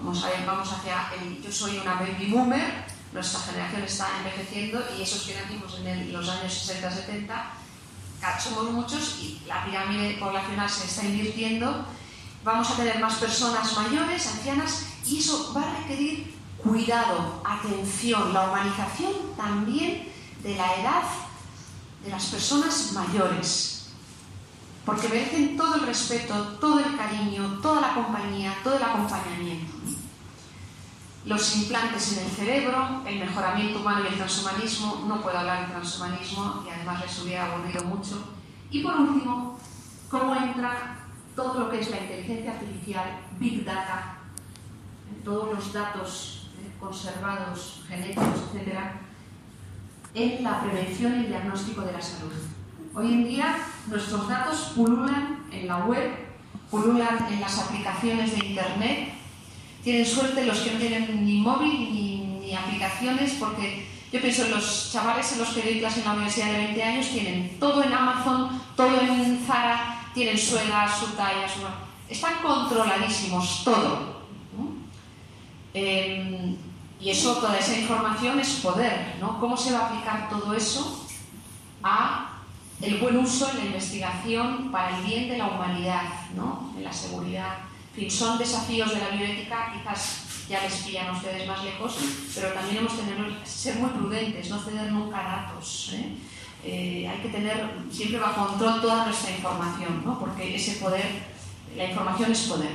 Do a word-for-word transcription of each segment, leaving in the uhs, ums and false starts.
como saben, vamos hacia el, yo soy una baby boomer, nuestra generación está envejeciendo y esos que nacimos en el, los años sesenta setenta somos muchos y la pirámide poblacional se está invirtiendo. Vamos a tener más personas mayores, ancianas, y eso va a requerir cuidado, atención, la humanización también de la edad de las personas mayores, porque merecen todo el respeto, todo el cariño, toda la compañía, todo el acompañamiento. Los implantes en el cerebro, el mejoramiento humano y el transhumanismo. No puedo hablar de transhumanismo y además les hubiera aburrido mucho. Y por último, cómo entra todo lo que es la inteligencia artificial, Big Data, todos los datos eh, conservados, genéticos, etcétera, en la prevención y el diagnóstico de la salud. Hoy en día nuestros datos pululan en la web, pululan en las aplicaciones de internet. Tienen suerte los que no tienen ni móvil ni, ni aplicaciones, porque yo pienso en los chavales en los que doy clase en la universidad de veinte años, tienen todo en Amazon, todo en Zara, tienen su edad, su talla, su... están controladísimos, todo. ¿no? Eh, y eso, toda esa información es poder, ¿no? ¿Cómo se va a aplicar todo eso a el buen uso en la investigación para el bien de la humanidad, ¿no? En la seguridad? En fin, son desafíos de la bioética, quizás ya les pillan a ustedes más lejos, pero también hemos de tener, ser muy prudentes, no ceder nunca datos. ¿eh? Eh, hay que tener siempre bajo control toda nuestra información, ¿no? Porque ese poder, la información es poder.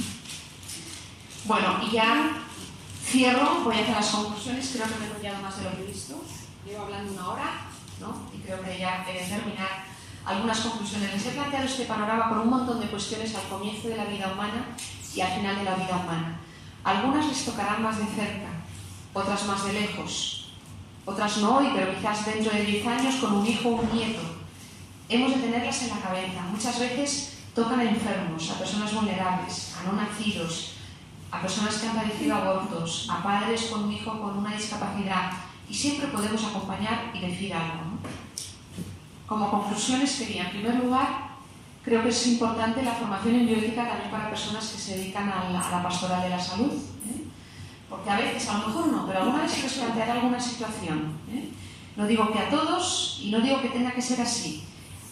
Bueno, y ya cierro, voy a hacer las conclusiones, creo que me he enrollado más de lo que he visto, llevo hablando una hora, ¿no? Y creo que ya he de terminar. Algunas conclusiones. Les he planteado este panorama con un montón de cuestiones al comienzo de la vida humana y al final de la vida humana. Algunas les tocarán más de cerca, otras más de lejos, otras no hoy, pero quizás dentro de diez años con un hijo o un nieto. Hemos de tenerlas en la cabeza. Muchas veces tocan a enfermos, a personas vulnerables, a no nacidos, a personas que han padecido abortos, a padres con un hijo con una discapacidad, y siempre podemos acompañar y decir algo, ¿no? Como conclusiones quería, en primer lugar, creo que es importante la formación en bioética también para personas que se dedican a la, a la pastoral de la salud, ¿eh? Porque a veces, a lo mejor no, pero alguna vez se les planteará alguna situación. ¿eh? No digo que a todos, y no digo que tenga que ser así,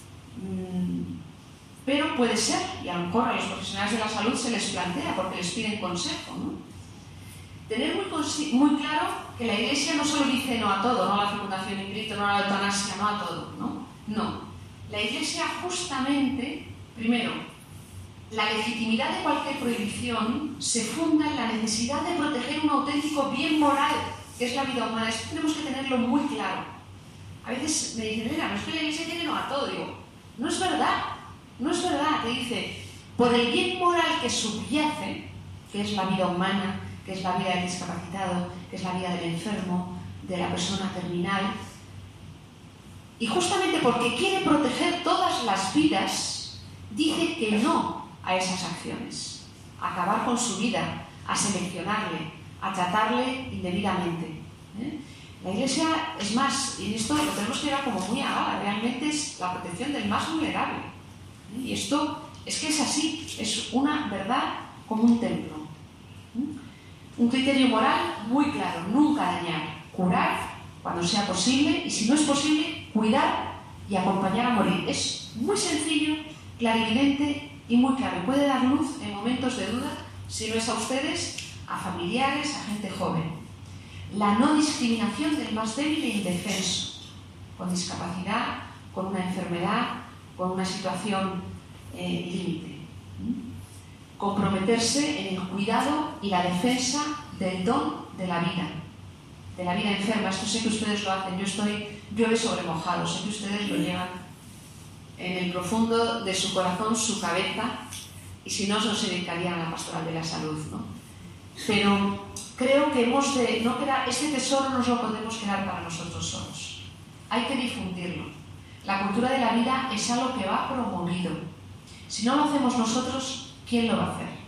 mm, pero puede ser, y a lo mejor a los profesionales de la salud se les plantea porque les piden consejo, ¿no? Tener muy, muy claro que la Iglesia no solo dice no a todo, no a la fecundación in vitro, no a la eutanasia, no a todo, ¿no? No. La Iglesia justamente, primero, la legitimidad de cualquier prohibición se funda en la necesidad de proteger un auténtico bien moral, que es la vida humana. Esto tenemos que tenerlo muy claro. A veces me dicen, mira, no es que la Iglesia tiene no a todo. Digo, no es verdad, no es verdad. Te dice, por el bien moral que subyace, que es la vida humana, que es la vida del discapacitado, que es la vida del enfermo, de la persona terminal. Y justamente porque quiere proteger todas las vidas, dice que no a esas acciones, a acabar con su vida, a seleccionarle, a tratarle indebidamente. ¿eh? La Iglesia, es más, y esto lo tenemos que ver como muy a gala, realmente es la protección del más vulnerable. ¿eh? Y esto es que es así, es una verdad como un templo. ¿eh? Un criterio moral muy claro, nunca dañar, curar cuando sea posible, y si no es posible, cuidar y acompañar a morir. Es muy sencillo, clarividente y muy claro. Puede dar luz en momentos de duda, si no es a ustedes, a familiares, a gente joven. La no discriminación del más débil e indefenso, con discapacidad, con una enfermedad, con una situación eh, límite. Comprometerse en el cuidado y la defensa del don de la vida, de la vida enferma. Esto sé que ustedes lo hacen, yo estoy llueve sobre mojado, sé que ustedes lo llevan en el profundo de su corazón, su cabeza, y si no, no se dedicarían a la pastoral de la salud, ¿no? Pero creo que hemos de no quedar, este tesoro no nos lo podemos quedar para nosotros solos, hay que difundirlo. La cultura de la vida es algo que va promovido. Si no lo hacemos nosotros, ¿quién lo va a hacer?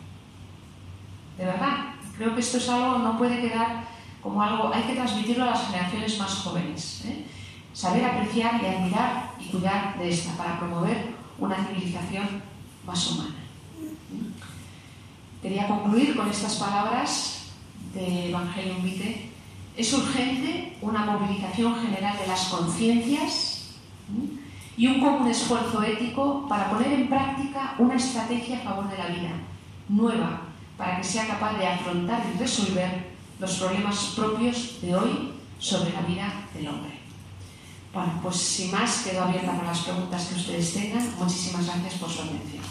De verdad, creo que esto es algo, no puede quedar como algo, hay que transmitirlo a las generaciones más jóvenes. ¿eh? Saber apreciar y admirar y cuidar de esta para promover una civilización más humana. Quería concluir con estas palabras de Evangelium Vitae. Es urgente una movilización general de las conciencias y un común esfuerzo ético para poner en práctica una estrategia a favor de la vida, nueva, para que sea capaz de afrontar y resolver los problemas propios de hoy sobre la vida del hombre. Bueno, pues sin más, quedo abierta para las preguntas que ustedes tengan. Muchísimas gracias por su atención.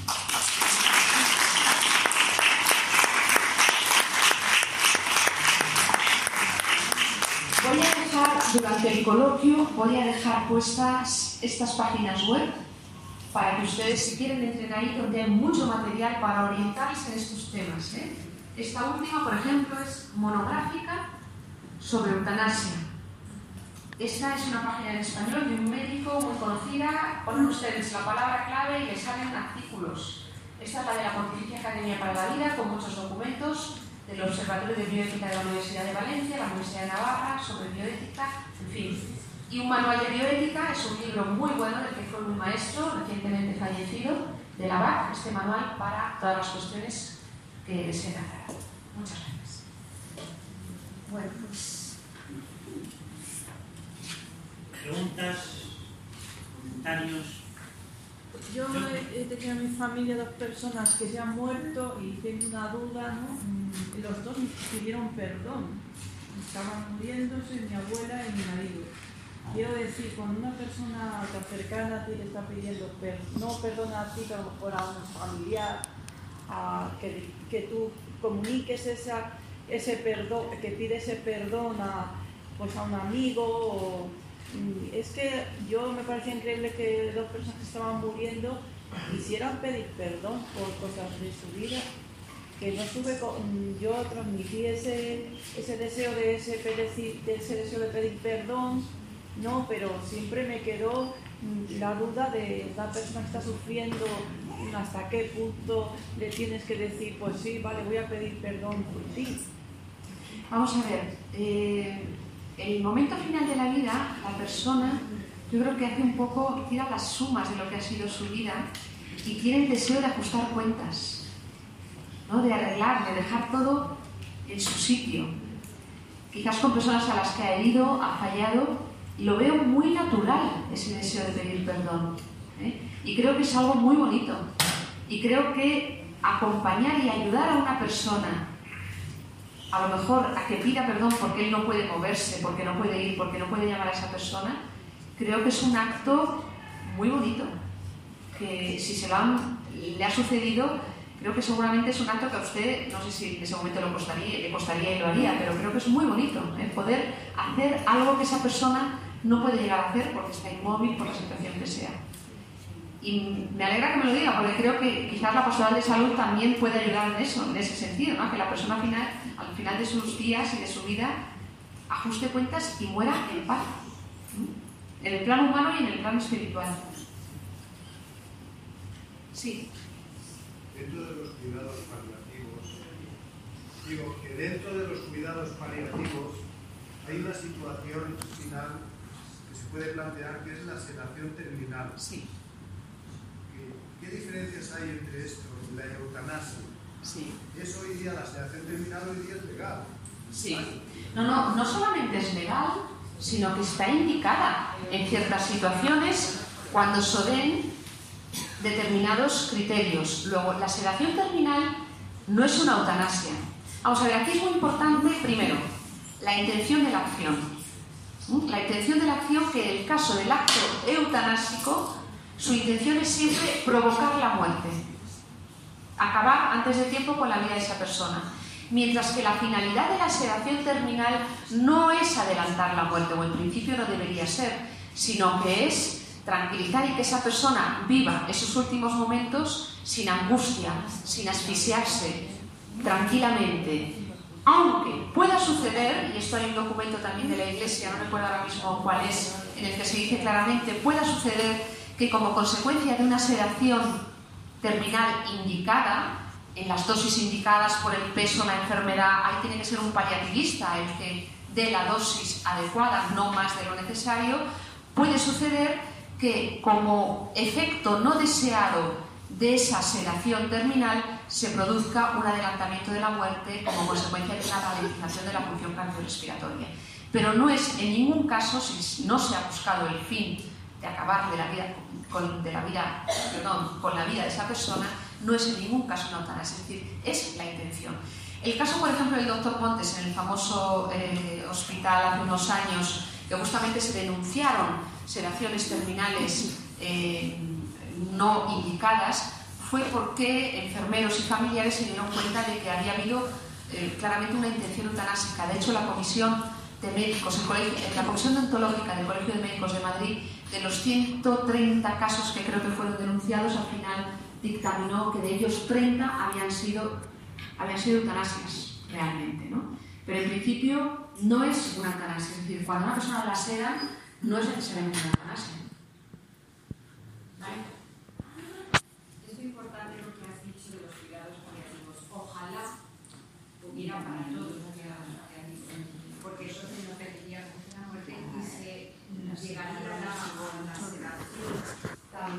Voy a dejar, durante el coloquio, voy a dejar puestas estas páginas web para que ustedes, si quieren, entren ahí, donde hay mucho material para orientarse en estos temas, ¿eh? Esta última, por ejemplo, es monográfica sobre eutanasia. Esta es una página en español de un médico muy conocida. Ponen ustedes la palabra clave y les salen artículos. Esta es la de la Pontificia Academia para la Vida, con muchos documentos del Observatorio de Bioética de la Universidad de Valencia, la Universidad de Navarra, sobre bioética, en fin. Y un manual de bioética, es un libro muy bueno del que fue un maestro recientemente fallecido, de la B A C, este manual para todas las cuestiones que deseen aclarar. Muchas gracias. Bueno, pues... Preguntas, comentarios. Yo he tenido en mi familia dos personas que se han muerto y tengo una duda, ¿no? Los dos pidieron perdón. Estaban muriéndose, mi abuela y mi marido. Quiero decir, cuando una persona tan cercana a ti le está pidiendo perdón, no perdona a ti, pero por a un familiar, a que, que tú comuniques esa, ese perdón, que pide ese perdón a, pues a un amigo. O, es que yo me parece increíble que dos personas que estaban muriendo quisieran pedir perdón por cosas de su vida, que no estuve con, yo transmití ese, ese deseo de ese, pedir, de ese deseo de pedir perdón, no, pero siempre me quedó la duda de la persona que está sufriendo, hasta qué punto le tienes que decir, pues sí, vale, voy a pedir perdón por ti. Vamos a ver, eh, el momento final de la vida, la persona, yo creo que hace un poco, tira las sumas de lo que ha sido su vida y tiene el deseo de ajustar cuentas, ¿no? De arreglar, de dejar todo en su sitio. Quizás con personas a las que ha herido, ha fallado, y lo veo muy natural ese deseo de pedir perdón, ¿eh? Y creo que es algo muy bonito. Y creo que acompañar y ayudar a una persona, a lo mejor a que pida perdón porque él no puede moverse, porque no puede ir, porque no puede llamar a esa persona, creo que es un acto muy bonito, que si se lo han, le ha sucedido, creo que seguramente es un acto que a usted, no sé si en ese momento le costaría, le costaría y lo haría, pero creo que es muy bonito, ¿eh? Poder hacer algo que esa persona no puede llegar a hacer porque está inmóvil, por la situación que sea. Y me alegra que me lo diga, porque creo que quizás la pastoral de salud también puede ayudar en eso, en ese sentido, ¿no? Que la persona final, al final de sus días y de su vida ajuste cuentas y muera en paz, ¿no? En el plano humano y en el plano espiritual. Sí. Dentro de los cuidados paliativos, digo que dentro de los cuidados paliativos hay una situación final que se puede plantear, que es la sedación terminal. Sí. ¿Qué diferencias hay entre esto y la eutanasia? Sí. Es hoy día la sedación terminal, hoy día es legal. Sí. No, no, no solamente es legal, sino que está indicada en ciertas situaciones cuando se den determinados criterios. Luego, la sedación terminal no es una eutanasia. Vamos a ver, aquí es muy importante, primero, la intención de la acción. La intención de la acción, que en el caso del acto eutanásico, su intención es siempre provocar la muerte, acabar antes de tiempo con la vida de esa persona. Mientras que la finalidad de la sedación terminal no es adelantar la muerte, o en principio no debería ser, sino que es tranquilizar y que esa persona viva esos últimos momentos sin angustia, sin asfixiarse, tranquilamente. Aunque pueda suceder, y esto hay un documento también de la Iglesia, no recuerdo ahora mismo cuál es, en el que se dice claramente, pueda suceder que como consecuencia de una sedación terminal indicada, en las dosis indicadas por el peso, la enfermedad, ahí tiene que ser un paliativista el que dé la dosis adecuada, no más de lo necesario, puede suceder que como efecto no deseado de esa sedación terminal se produzca un adelantamiento de la muerte como consecuencia de una ralentización de la función cardiorrespiratoria. Pero no es en ningún caso, si no se ha buscado el fin de acabar de la vida, con, de la vida, perdón, con la vida de esa persona, no es en ningún caso una eutanasia, es decir, es la intención. El caso, por ejemplo, del doctor Montes en el famoso eh, hospital hace unos años, que justamente se denunciaron sedaciones terminales eh, no indicadas, fue porque enfermeros y familiares se dieron cuenta de que había habido eh, claramente una intención eutanásica. De hecho, la comisión de médicos, el colegio, la comisión deontológica del Colegio de Médicos de Madrid, de los ciento treinta casos que creo que fueron denunciados, al final dictaminó que de ellos treinta habían sido, habían sido eutanasias realmente, ¿no? Pero en principio no es una eutanasia, es decir, cuando una persona la sedan, no es necesariamente una eutanasia. ¿Vale? Es muy importante lo que has dicho de los cuidados paliativos. Ojalá hubiera para todos los cuidados paliativos, porque eso se nos permitiría la muerte y se llegaría a la sedación tan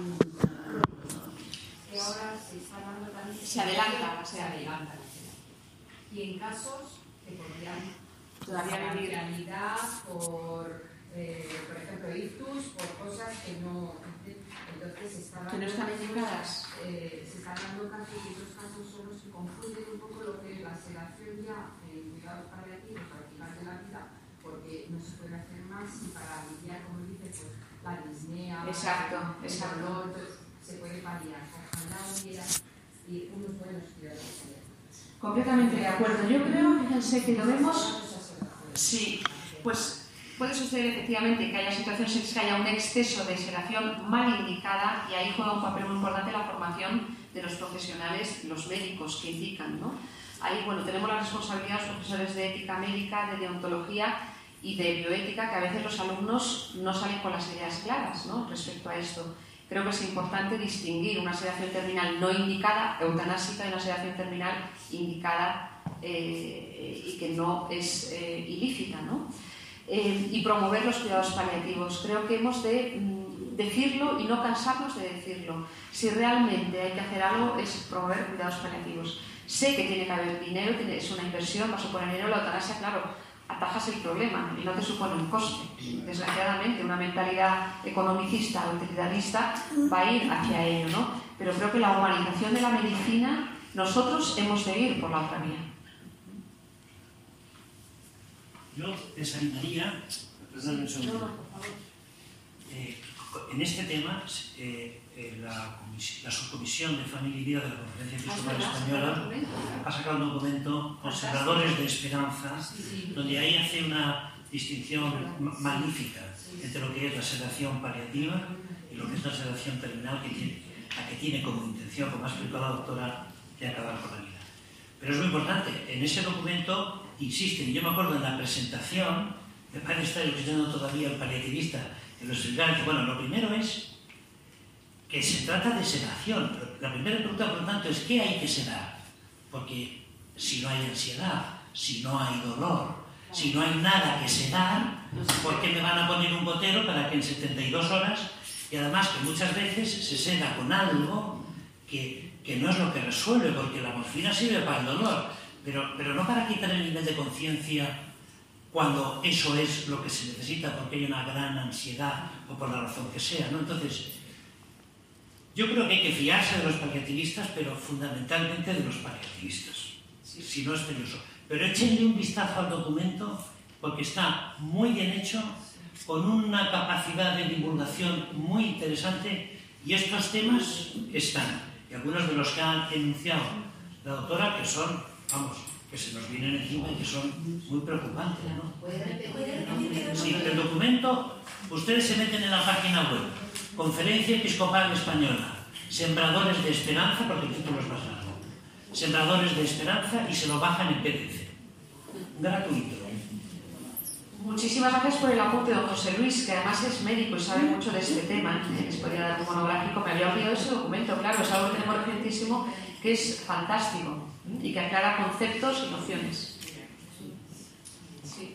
que ahora se está dando también. Se adelanta, se adelanta. Y en casos que podrían todavía vivir realidad por, eh, por ejemplo, ictus, por cosas que no. Entonces se está dando, que no están indicadas. Eh, se están dando casos y esos casos son los que confunden un poco lo que es la sedación ya en cuidados paliativos para final de la vida, porque no se puede hacer más y para aliviar, como dice, pues la disnea, exacto, el exacto. dolor, entonces se puede paliar. Ojalá hubiera y unos buenos cuidados paliativos. Completamente de acuerdo. Yo creo, fíjense, que lo vemos. Sí, pues puede suceder efectivamente que haya situaciones en que haya un exceso de sedación mal indicada y ahí juega un papel muy importante la formación de los profesionales, los médicos que indican, ¿no? Ahí, bueno, tenemos la responsabilidad de los profesores de ética médica, de deontología y de bioética, que a veces los alumnos no salen con las ideas claras, ¿no?, respecto a esto. Creo que es importante distinguir una sedación terminal no indicada, eutanásica, y una sedación terminal indicada eh, y que no es eh, ilícita, ¿no? Eh, y promover los cuidados paliativos. Creo que hemos de mm, decirlo y no cansarnos de decirlo. Si realmente hay que hacer algo es promover cuidados paliativos. Sé que tiene que haber dinero, es una inversión, va a suponer dinero. La eutanasia, claro, atajas el problema y no te supone un coste. Desgraciadamente, una mentalidad economicista o utilitarista va a ir hacia ello, ¿no? Pero creo que la humanización de la medicina, nosotros hemos de ir por la otra vía. Yo desanimaría, perdón un segundo, eh, en este tema, eh, eh, la, la subcomisión de Familia y Vida de la Conferencia Episcopal Española ha sacado un documento, Conservadores de Esperanza, donde ahí hace una distinción magnífica entre lo que es la sedación paliativa y lo que es la sedación terminal, que tiene, la que tiene como intención, como ha explicado la doctora, de acabar con la vida. Pero es muy importante, en ese documento insisten, y yo me acuerdo en la presentación, me parece estar escuchando todavía el paliativista, que lo explicaron, que bueno, lo primero es que se trata de sedación. La primera pregunta, por lo tanto, es ¿qué hay que sedar? Porque si no hay ansiedad, si no hay dolor, si no hay nada que sedar, ¿por qué me van a poner un gotero para que en setenta y dos horas, y además que muchas veces se seda con algo que, que no es lo que resuelve, porque la morfina sirve para el dolor, pero, pero no para quitar el nivel de conciencia cuando eso es lo que se necesita porque hay una gran ansiedad o por la razón que sea, ¿no? Entonces, yo creo que hay que fiarse de los paliativistas, pero fundamentalmente de los paliativistas, si no es peligroso. Pero échenle un vistazo al documento porque está muy bien hecho, con una capacidad de divulgación muy interesante y estos temas están. Y algunos de los que ha enunciado la doctora, que son, vamos, que se nos vienen encima y que son muy preocupantes, ¿no? Sí, el documento, ustedes se meten en la página web, Conferencia Episcopal Española, Sembradores de Esperanza, porque el título es más largo, Sembradores de Esperanza, y se lo bajan en P D F. Gratuito. Muchísimas gracias por el apunte, don José Luis, que además es médico y sabe mucho de este tema. Les podría dar un monográfico, me había olvidado ese documento, claro, es algo que tenemos recientísimo, que es fantástico y que aclara conceptos y nociones. Sí,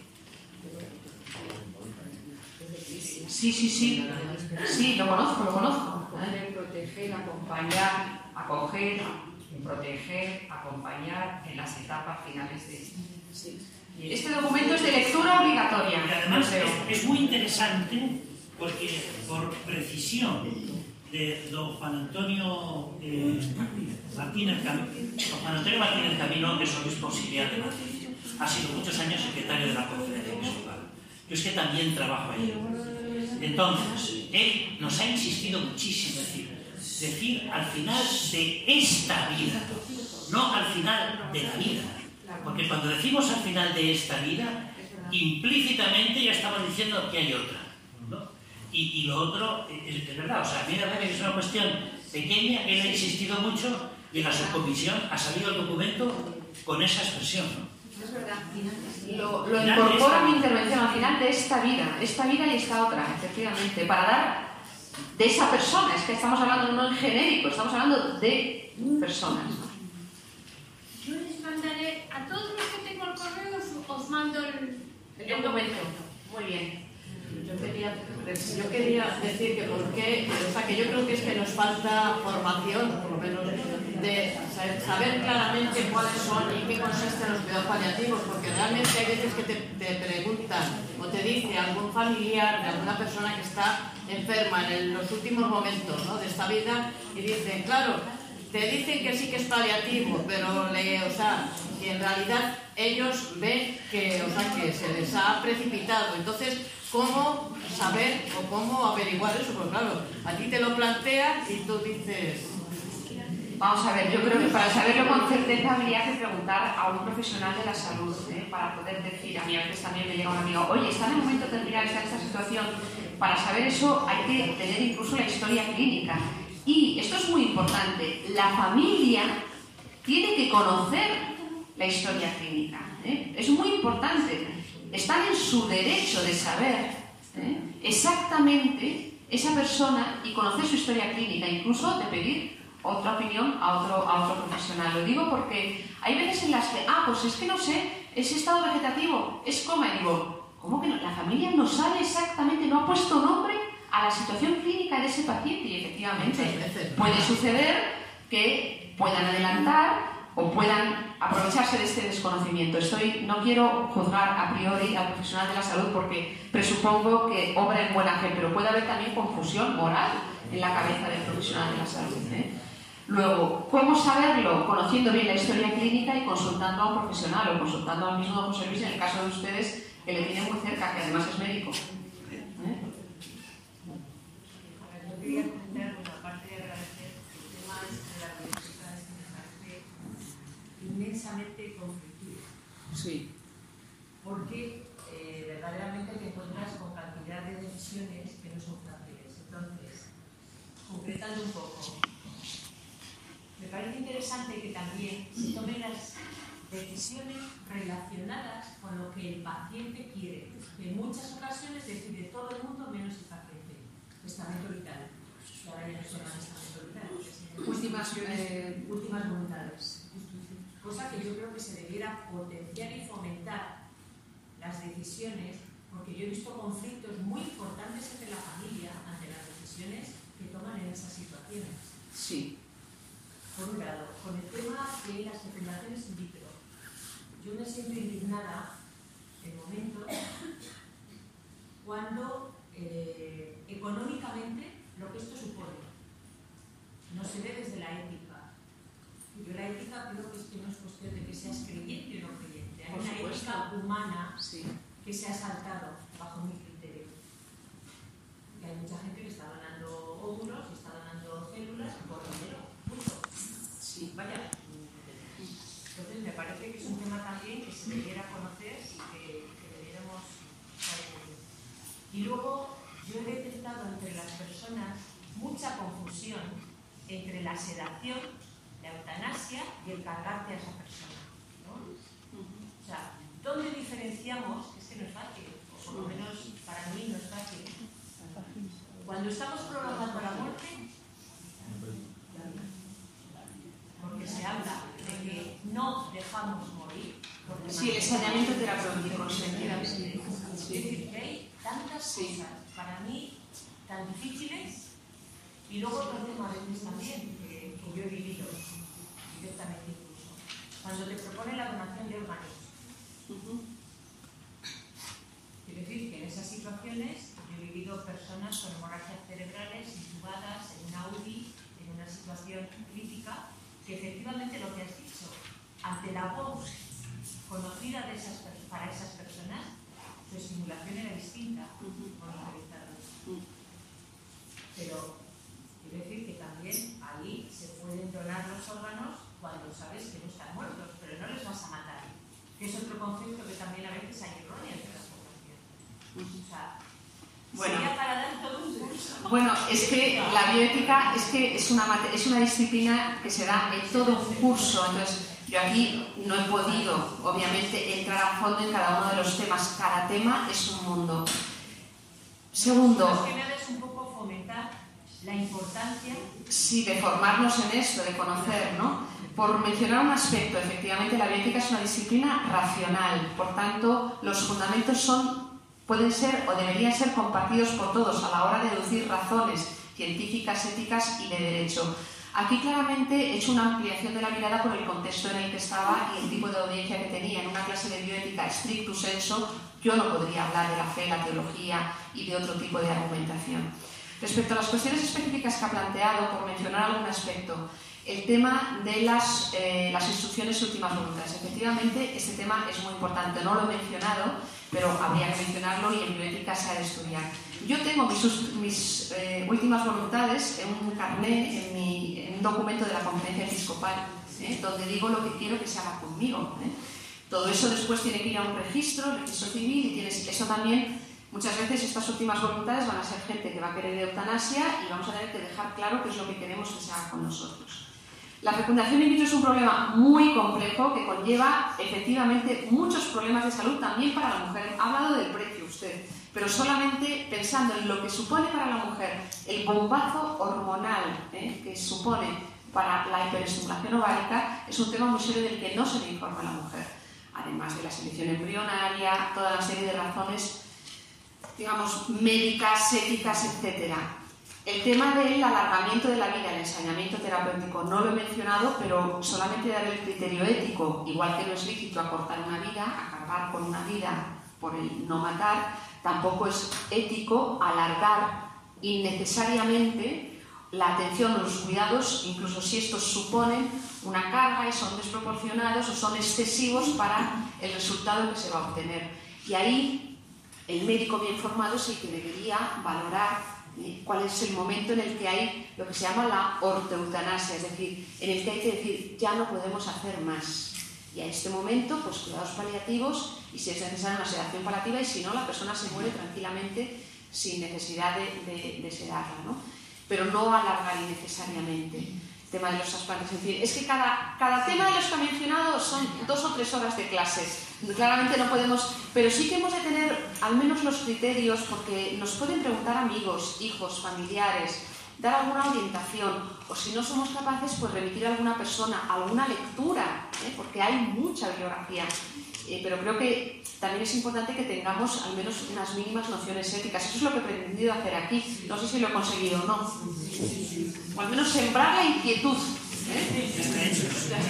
sí, sí, sí, sí, lo conozco, lo conozco. Proteger, acompañar, acoger, proteger, acompañar en las etapas finales de esta. Sí. Este documento es de lectura obligatoria. Y además es, es muy interesante porque por precisión de don Juan Antonio eh, Martínez Camino, don Juan Antonio Martínez Camino es obispo auxiliar de Madrid. Ha sido muchos años secretario de la Conferencia Episcopal. Yo es que también trabajo allí. Entonces, él nos ha insistido muchísimo, es decir, decir al final de esta vida, no al final de la vida. Porque cuando decimos al final de esta vida, implícitamente ya estamos diciendo que hay otra, ¿no? Y, y lo otro, es, es verdad, o sea, a mí me parece que es una cuestión pequeña, él ha insistido mucho y en la subcomisión ha salido el documento con esa expresión, ¿no? Es verdad. Lo, lo incorporo a mi intervención al final de esta vida, esta vida y esta otra, efectivamente, para dar de esa persona. Es que estamos hablando no en genérico, estamos hablando de personas, ¿no? Yo les mandaré a todos los que tengo el correo, os, os mando el, el documento. Muy bien. Yo quería, yo quería decir que por qué, o sea, que yo creo que es que nos falta formación, por lo menos, de saber claramente cuáles son y qué consisten los cuidados paliativos, porque realmente hay veces que te, te preguntan o te dice algún familiar de alguna persona que está enferma en los últimos momentos, ¿no?, de esta vida, y dicen, claro, te dicen que sí que es paliativo, pero le, o sea, que en realidad ellos ven que, o sea, que se les ha precipitado. Entonces, ¿cómo saber o cómo averiguar eso? Porque claro, a ti te lo plantean y tú dices... Vamos a ver, yo creo que para saberlo con certeza habría que preguntar a un profesional de la salud, ¿eh? Para poder decir, a mí a veces también me llega un amigo, oye, está en el momento de terminar esta, esta situación. Para saber eso hay que tener incluso la historia clínica. Y esto es muy importante, la familia tiene que conocer la historia clínica, ¿eh? Es muy importante. Están en su derecho de saber, ¿eh?, exactamente esa persona y conocer su historia clínica, incluso de pedir otra opinión a otro, a otro profesional. Lo digo porque hay veces en las que, ah, pues es que no sé, es estado vegetativo, es coma, y digo, ¿cómo que no? La familia no sabe exactamente, no ha puesto nombre a la situación clínica de ese paciente, y efectivamente puede suceder que puedan adelantar o puedan aprovecharse de este desconocimiento. Estoy, no quiero juzgar a priori al profesional de la salud porque presupongo que obra en buena fe, pero puede haber también confusión moral en la cabeza del profesional de la salud, ¿eh? Luego, ¿cómo saberlo? Conociendo bien la historia clínica y consultando a un profesional o consultando al mismo José Luis, en el caso de ustedes, que le tienen muy cerca, que además es médico. ¿Eh? Yo quería comentar una parte de agradecer el tema de las dificultades que me parece inmensamente conflictivo. Sí. Porque eh, verdaderamente te encuentras con cantidad de decisiones que no son fáciles. Entonces, concretando un poco, me parece interesante que también se tomen las decisiones relacionadas con lo que el paciente quiere. En muchas ocasiones decide todo el mundo menos el paciente. Testamento vital. Y ahora ya no se llama testamento vital. Últimas, eh, últimas voluntades. Cosa que yo creo que se debiera potenciar y fomentar las decisiones, porque yo he visto conflictos muy importantes entre la familia ante las decisiones que toman en esas situaciones. Sí. Por un lado, con el tema de las fecundaciones in vitro, yo me siento indignada en momentos cuando eh, económicamente lo que esto supone no se ve desde la ética. Yo la ética creo que, es que no es cuestión de que seas creyente o no creyente. Hay una ética humana, sí, que se ha saltado bajo mi criterio. Y hay mucha gente que está donando óvulos y está donando células por dinero. Punto. Sí, vaya. Entonces me parece que es un tema también que se debiera conocer y que, que debiéramos saber. Y luego yo he detectado entre las personas mucha confusión entre la sedación, la eutanasia y el cargarte a esa persona, ¿no? O sea, ¿dónde diferenciamos? Es que no es fácil, o por lo menos para mí no es fácil. Cuando estamos prolongando la muerte, porque se habla de que no dejamos morir. Sí, el saneamiento terapéutico, sí. Es decir, que hay tantas sí. cosas para mí tan difíciles, y luego otro tema a veces también que, que yo he vivido. Y que cuando te propone la donación de órganos. Uh-huh. Quiero decir que en esas situaciones yo he vivido personas con hemorragias cerebrales intubadas en una U B I, en una situación crítica, que efectivamente lo que has dicho, ante la voz conocida de esas, para esas personas, su estimulación era distinta, monitorizada. Pero quiero decir que también ahí se pueden donar los órganos cuando sabes que no están muertos, pero no les vas a matar, que es otro concepto que también a veces hay erróneo en la población. O sea, bueno, sería para dar todo un curso. Bueno, es que la bioética es que es una, es una disciplina que se da en todo un curso, entonces yo aquí no he podido, obviamente, entrar a fondo en cada uno de los temas. Cada tema es un mundo. Segundo, Más que nada es un poco fomentar la importancia. Sí, de formarnos en esto, de conocer, ¿no? Por mencionar un aspecto, efectivamente la bioética es una disciplina racional, por tanto, los fundamentos son, pueden ser o deberían ser compartidos por todos a la hora de deducir razones científicas, éticas y de derecho. Aquí claramente he hecho una ampliación de la mirada por el contexto en el que estaba y el tipo de audiencia que tenía. En una clase de bioética stricto sensu yo no podría hablar de la fe, la teología y de otro tipo de argumentación. Respecto a las cuestiones específicas que ha planteado, por mencionar algún aspecto, el tema de las, eh, las instrucciones últimas voluntades. Efectivamente, este tema es muy importante. No lo he mencionado, pero habría que mencionarlo y en bioética se ha de estudiar. Yo tengo mis, mis eh, últimas voluntades en un carnet, en, mi, en un documento de la Conferencia Episcopal, ¿eh? donde digo lo que quiero que se haga conmigo. ¿eh? Todo eso después tiene que ir a un registro, el registro civil, y tienes, eso también, muchas veces estas últimas voluntades van a ser gente que va a querer eutanasia y vamos a tener que dejar claro qué es lo que queremos que se haga con nosotros. La fecundación in vitro es un problema muy complejo que conlleva efectivamente muchos problemas de salud también para la mujer. Ha hablado del precio usted, pero solamente pensando en lo que supone para la mujer el bombazo hormonal ¿eh? que supone para la hiperestimulación ovárica es un tema muy serio del que no se le informa a la mujer. Además de la selección embrionaria, toda una serie de razones, digamos, médicas, éticas, etcétera. El tema del alargamiento de la vida, el ensañamiento terapéutico, no lo he mencionado, pero solamente dar el criterio ético, igual que no es lícito acortar una vida, acabar con una vida por el no matar, tampoco es ético alargar innecesariamente la atención o los cuidados, incluso si estos suponen una carga y son desproporcionados o son excesivos para el resultado que se va a obtener. Y ahí el médico bien formado es el que debería valorar cuál es el momento en el que hay lo que se llama la ortoeutanasia, es decir, en el que hay que decir, ya no podemos hacer más. Y a este momento, pues cuidados paliativos y si es necesaria una sedación paliativa y si no, la persona se muere tranquilamente sin necesidad de, de, de sedarla, ¿no? Pero no alargar innecesariamente el tema de los trasplantes. En fin, es que cada, cada tema de los que ha mencionado son dos o tres horas de clase. Claramente no podemos, pero sí que hemos de tener al menos los criterios, porque nos pueden preguntar amigos, hijos, familiares, dar alguna orientación, o si no somos capaces, pues remitir a alguna persona, a alguna lectura, ¿eh? porque hay mucha bibliografía. Eh, pero creo que también es importante que tengamos al menos unas mínimas nociones éticas. Eso es lo que he pretendido hacer aquí. No sé si lo he conseguido o no. O al menos sembrar la inquietud. ¿eh?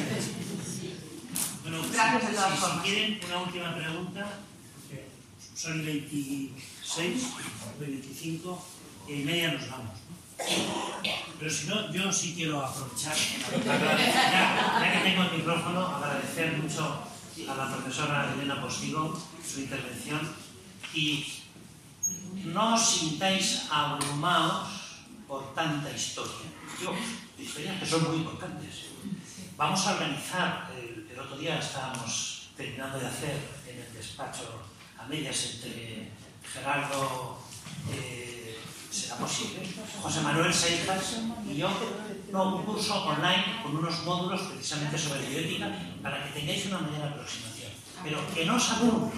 Bueno, gracias de todas si, formas. Si quieren una última pregunta, porque son veintiséis, veinticinco y media nos vamos, ¿no? Pero si no, yo sí quiero aprovechar, agradecer, ya, ya que tengo el micrófono, agradecer mucho a la profesora Elena Postigo su intervención y no os sintáis abrumados por tanta historia. Digo, historias que son muy importantes. Vamos a organizar, el, el otro día estábamos terminando de hacer en el despacho a medias entre Gerardo, eh, ¿será posible? José Manuel Seijas y yo, no, un curso online con unos módulos precisamente sobre bioética para que tengáis una mayor aproximación. Pero que no os abrume.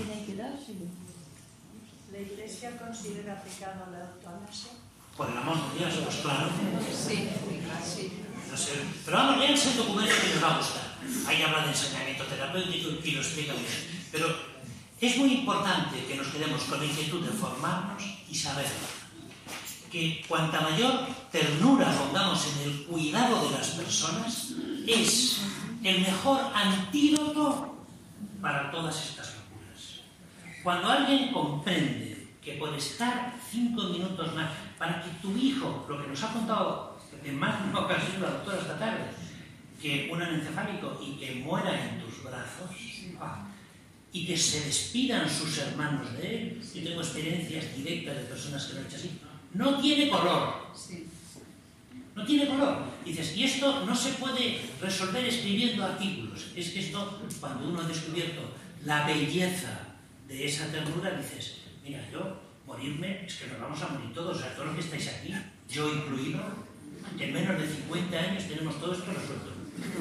¿La Iglesia considera pecado la eutanasia? Por el amor de Dios, pues claro. Sí, sí. No sé, pero vamos, léanse el documento que nos va a gustar. Ahí habla de ensañamiento terapéutico y lo explica bien. Pero es muy importante que nos quedemos con la inquietud de formarnos y saber que cuanta mayor ternura pongamos en el cuidado de las personas es el mejor antídoto para todas estas locuras. Cuando alguien comprende que por estar cinco minutos más, para que tu hijo, lo que nos ha contado en más de una ocasión la doctora esta tarde, que un anencefálico y que muera en tus brazos, y que se despidan sus hermanos de él. Yo tengo experiencias directas de personas que lo han hecho así. No tiene color. No tiene color. Dices, y esto no se puede resolver escribiendo artículos. Es que esto, cuando uno ha descubierto la belleza de esa ternura, dices, mira, yo morirme, es que nos vamos a morir todos, o sea, todos los que estáis aquí, yo incluido, en menos de cincuenta años tenemos todo esto resuelto.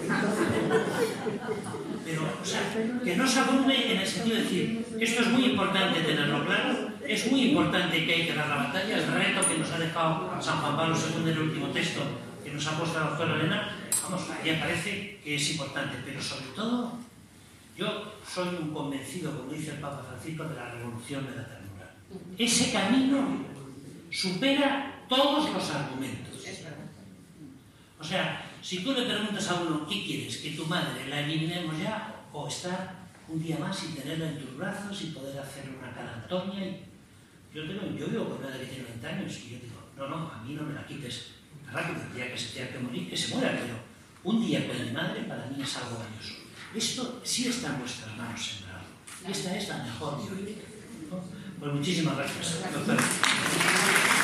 Pero, o sea, que no se abrume en el sentido de decir, esto es muy importante tenerlo claro, es muy importante que hay que dar la batalla, el reto que nos ha dejado San Juan Pablo segundo en el último texto que nos ha puesto la doctora Elena, vamos, ya parece que es importante, pero sobre todo, yo soy un convencido, como dice el Papa Francisco, de la revolución de la ternura. Ese camino supera todos los argumentos. O sea, si tú le preguntas a uno, ¿qué quieres? ¿Que tu madre la eliminemos ya? ¿O estar un día más y tenerla en tus brazos y poder hacer una cara Antonia? Y yo, tengo, yo vivo con una madre que tiene noventa años y yo digo, no, no, a mí no me la quites rápido, el día que se tenga que morir, que se muera, pero un día con mi madre para mí es algo valioso. Esto sí está en vuestras manos sembrado. Esta es la mejor vida. ¿No? Pues muchísimas gracias, doctora.